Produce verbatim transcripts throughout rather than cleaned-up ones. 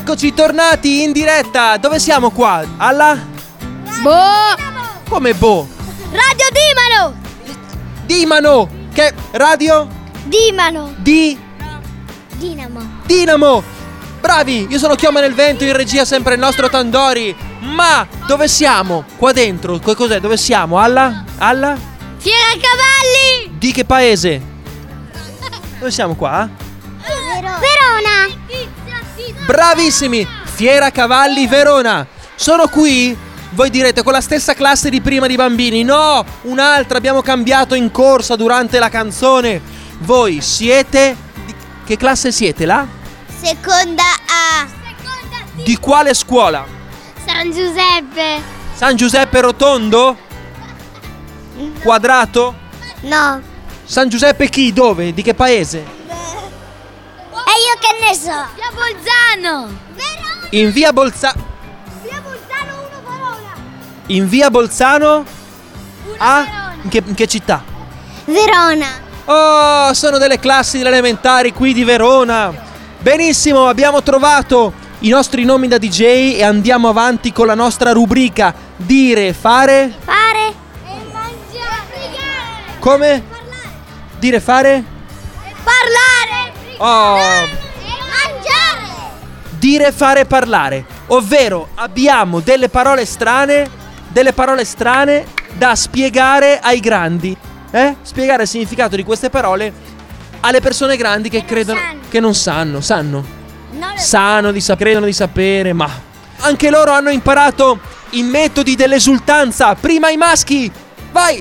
Eccoci tornati in diretta. Dove siamo qua? Alla? Boh! Come boh? Radio Dimano! Dimano! Che radio? Dimano! Di? Dinamo! Dinamo! Bravi! Io sono Chioma nel Vento, in regia sempre il nostro Tandori. Ma dove siamo? Qua dentro, che cos'è? Dove siamo? Alla? Alla? Fiera Cavalli! Di che paese? Dove siamo qua? Verona! Bravissimi! Fiera Cavalli Verona. Sono qui, voi direte, con la stessa classe di prima di bambini. No, un'altra, abbiamo cambiato in corsa durante la canzone. Voi siete... Di che classe siete là? Seconda A! Di quale scuola? San Giuseppe! San Giuseppe Rotondo? Quadrato? No! San Giuseppe chi? Dove? Di che paese? E io che ne so? Via Bolzano! In via Bolzano. Via Bolzano uno Verona! In via Bolzano? A? In che, in che città? Verona! Oh, sono delle classi delle elementari qui di Verona. Benissimo, abbiamo trovato i nostri nomi da D J e andiamo avanti con la nostra rubrica dire, fare. Fare e mangiare! Come? Dire, fare? Parlare! Oh, E mangiare! dire, fare, parlare. Ovvero abbiamo delle parole strane, delle parole strane da spiegare ai grandi. Eh? Spiegare il significato di queste parole alle persone grandi che, Che non credono sanno. che non sanno, sanno. Non lo Sanno di sa- credono di sapere, ma anche loro hanno imparato i metodi dell'esultanza. Prima i maschi, vai!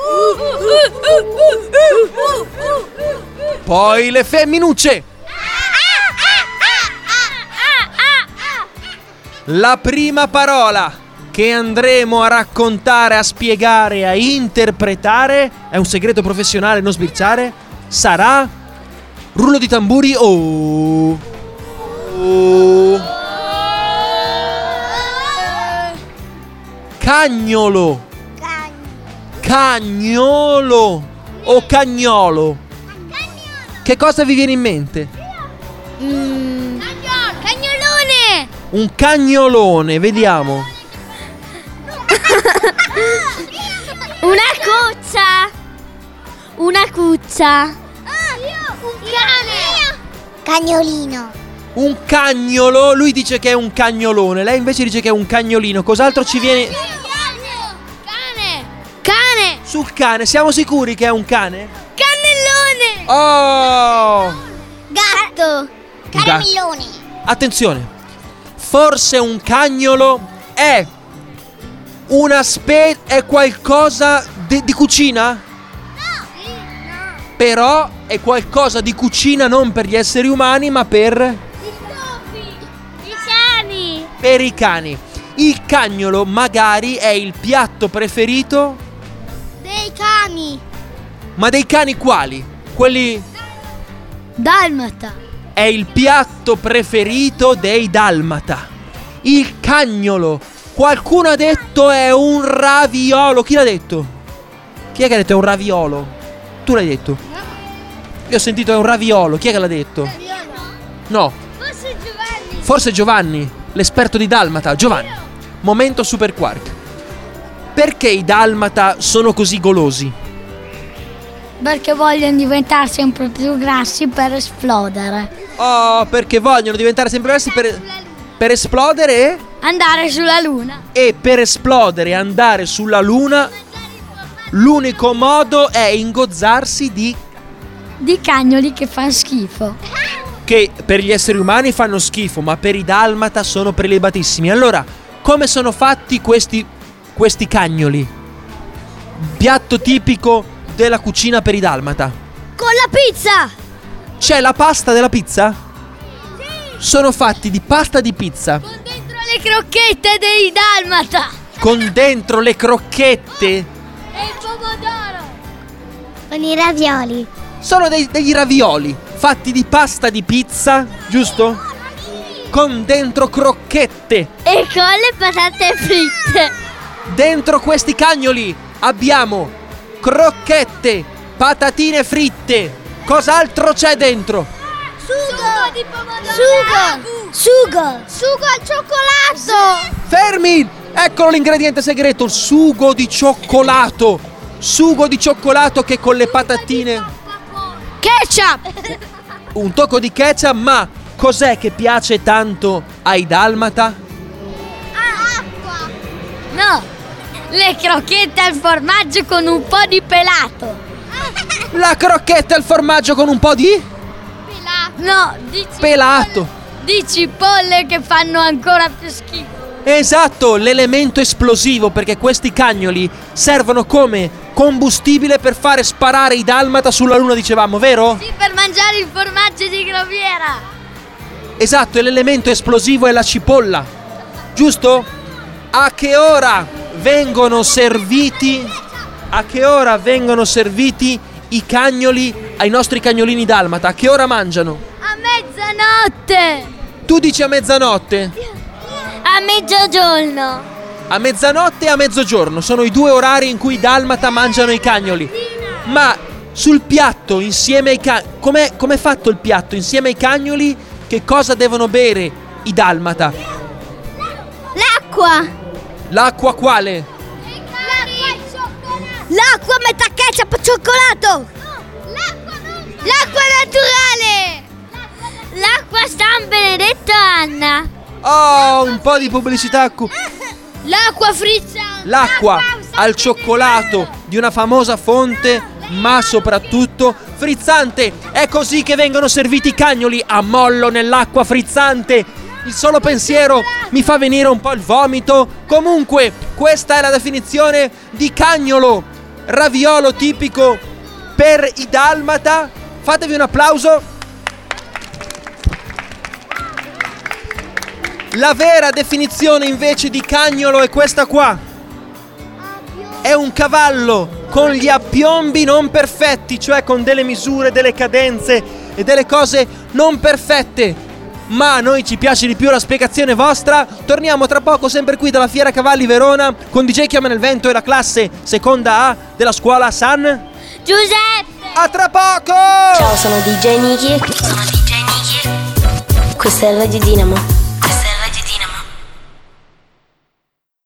Poi le femminucce. La prima parola che andremo a raccontare, a spiegare, a interpretare, è un segreto professionale, non sbirciare, sarà rullo di tamburi. Oh. Oh. Cagnolo. Cagnolo o cagnolo? Che cosa vi viene in mente? Mm. Cagnolone! Un cagnolone, vediamo. Una cuccia! Una cuccia! Un cane! Cagnolino! Un cagnolo, lui dice che è un cagnolone, lei invece dice che è un cagnolino. Cos'altro ci viene? Cane! Cane! Sul cane, siamo sicuri che è un cane? Cannellone! Oh! Gatto! Caramellone! Attenzione, forse un cagnolo è una spe... è qualcosa di, di cucina? Però è qualcosa di cucina non per gli esseri umani, ma per... I cani! per i cani. Il cagnolo magari è il piatto preferito, Dei cani! ma dei cani quali? Quelli... Dalmata! è il piatto preferito dei dalmata. Il cagnolo, qualcuno ha detto è un raviolo. Chi l'ha detto? Chi è che ha detto è un raviolo? Tu l'hai detto? Io ho sentito è un raviolo. Chi è che l'ha detto? No, Forse Giovanni! forse Giovanni, l'esperto di dalmata. Giovanni, momento Super Quark. Perché i dalmata sono così golosi? Perché vogliono diventare sempre più grassi per esplodere. Oh, perché vogliono diventare sempre grossi per, per esplodere e... Andare sulla luna. E per esplodere e andare sulla luna, l'unico modo è ingozzarsi di... Di cagnoli che fanno schifo. che per gli esseri umani fanno schifo, ma per i dalmata sono prelibatissimi. Allora, come sono fatti questi, questi cagnoli? Piatto tipico della cucina per i dalmata. Con la pizza! C'è la pasta della pizza? Sono fatti di pasta di pizza Con dentro le crocchette dei dalmata. con dentro le crocchette. E il pomodoro. Con i ravioli. Sono dei, degli ravioli fatti di pasta di pizza, giusto? Con dentro crocchette. E con le patate fritte. Dentro questi cagnoli abbiamo crocchette, patatine fritte. Cos'altro c'è dentro? Sugo di pomodoro. Sugo. Sugo. Sugo al cioccolato. Fermi! Eccolo l'ingrediente segreto, il sugo di cioccolato. Sugo di cioccolato che con le patatine. Ketchup. Un tocco di ketchup, ma cos'è che piace tanto ai dalmata? Acqua. No, le crocchette al formaggio con un po' di pelato. La crocchetta al formaggio con un po' di Pelato. No, di pelato. Di cipolle che fanno ancora più schifo. Esatto, l'elemento esplosivo, perché questi cagnoli servono come combustibile per fare sparare i dalmata sulla luna, dicevamo, vero? Sì, per mangiare il formaggio di Groviera. Esatto, e l'elemento esplosivo è la cipolla, giusto? A che ora vengono serviti? A che ora vengono serviti i cagnoli ai nostri cagnolini dalmata? A che ora mangiano? A mezzanotte. Tu dici a mezzanotte? A mezzogiorno. A mezzanotte e a mezzogiorno sono i due orari in cui i dalmata mangiano i cagnoli. Ma sul piatto insieme ai cagnoli, com'è, com'è fatto il piatto insieme ai cagnoli? Che cosa devono bere i dalmata? L'acqua. L'acqua quale? L'acqua metà ketchup e cioccolato. L'acqua naturale. L'acqua San Benedetto Anna. Oh, un po' di pubblicità. cu- L'acqua frizzante. L'acqua al cioccolato di una famosa fonte, ma soprattutto frizzante. È così che vengono serviti i cagnoli, a mollo nell'acqua frizzante. Il solo pensiero mi fa venire un po' il vomito. Comunque, questa è la definizione di cagnolo, raviolo tipico per i dalmata. Fatevi un applauso. La vera definizione invece di cagnolo è questa qua. È un cavallo con gli appiombi non perfetti, cioè con delle misure, delle cadenze e delle cose non perfette. Ma a noi ci piace di più la spiegazione vostra. Torniamo tra poco sempre qui dalla Fiera Cavalli Verona con D J Chiama nel Vento e la classe seconda A della scuola San Giuseppe. A tra poco! Ciao, sono D J Niki. Sono D J Niki. Questa è Radio Dinamo.